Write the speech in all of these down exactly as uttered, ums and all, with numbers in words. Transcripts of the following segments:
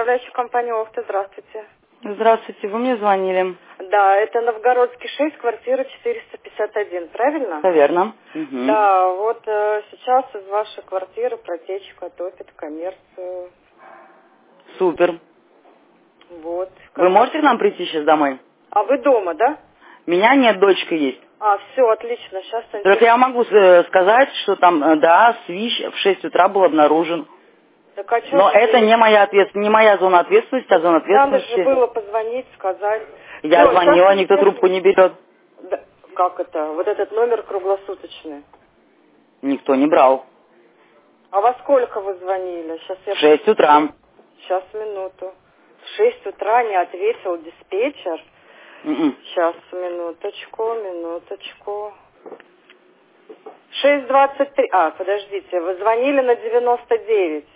управляющая компания «Офта». Здравствуйте. Здравствуйте, вы мне звонили. Да, это Новгородский шесть, квартира четыреста пятьдесят один, правильно? Все верно. Угу. Да, вот э, сейчас из вашей квартиры протечка топит коммерцию. Супер. Вот. Вы можете к нам прийти сейчас домой? А вы дома, да? Меня нет, дочка есть. А, все, отлично. Сейчас... Только я могу э, сказать, что там, э, да, свищ в шесть утра был обнаружен. Так, а Но это делать? не моя ответственность, не моя зона ответственности, а зона Надо ответственности. же было позвонить, сказать. Я Всё, звонила, сейчас никто я- трубку не берет. Да, как это? Вот этот номер круглосуточный. Никто не брал. А во сколько вы звонили? Сейчас я... В шесть утра. Сейчас, минуту. В шесть утра не ответил диспетчер. М-м. Сейчас, минуточку, минуточку. шесть двадцать три. А, подождите, вы звонили на девяносто девять.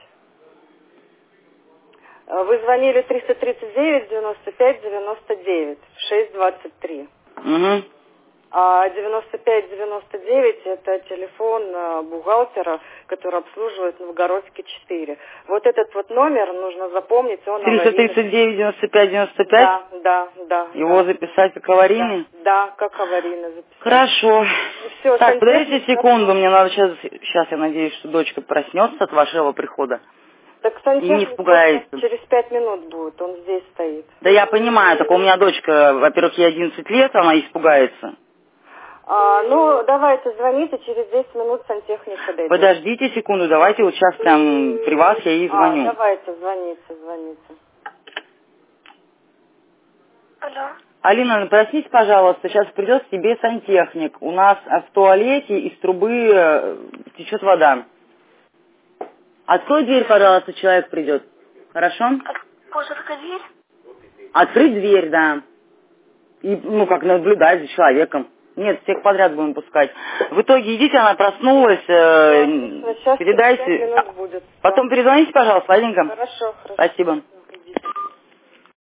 Вы звонили триста тридцать девять девяносто пять девяносто девять. шесть двадцать три. Угу. А девяносто пять девяносто девять это телефон э, бухгалтера, который обслуживает Новгородский четыре. Вот этот вот номер нужно запомнить, он триста аварийный. тридцать девять девяносто пять девяносто пять? Да, да, да. Его да. записать как аварийный? Да, да, как аварийный записать. Хорошо. Все, Так, подождите сантехник секунду, готов. мне надо сейчас, сейчас я надеюсь, что дочка проснется от вашего прихода Так и не сантехник испугается. через пять минут будет, он здесь стоит. Да я понимаю, только у меня дочка, во-первых, ей одиннадцать лет, она испугается. А, ну, давайте звоните, через десять минут сантехник подойдет. Подождите секунду, давайте вот сейчас прям при вас я ей А, звоню. давайте, звоните, звоните. Алло. Алина, проснись, пожалуйста, сейчас придет к тебе сантехник. У нас в туалете из трубы э, течет вода. Открой дверь, пожалуйста, человек придет. Хорошо? Можно открыть дверь? Открыть дверь, да. И, ну, как наблюдать за человеком. Нет, всех подряд будем пускать. В итоге идите, она проснулась, э, Сейчас передайте. пять минут будет. Потом перезвоните, пожалуйста, ладненько. Хорошо, хорошо. Спасибо.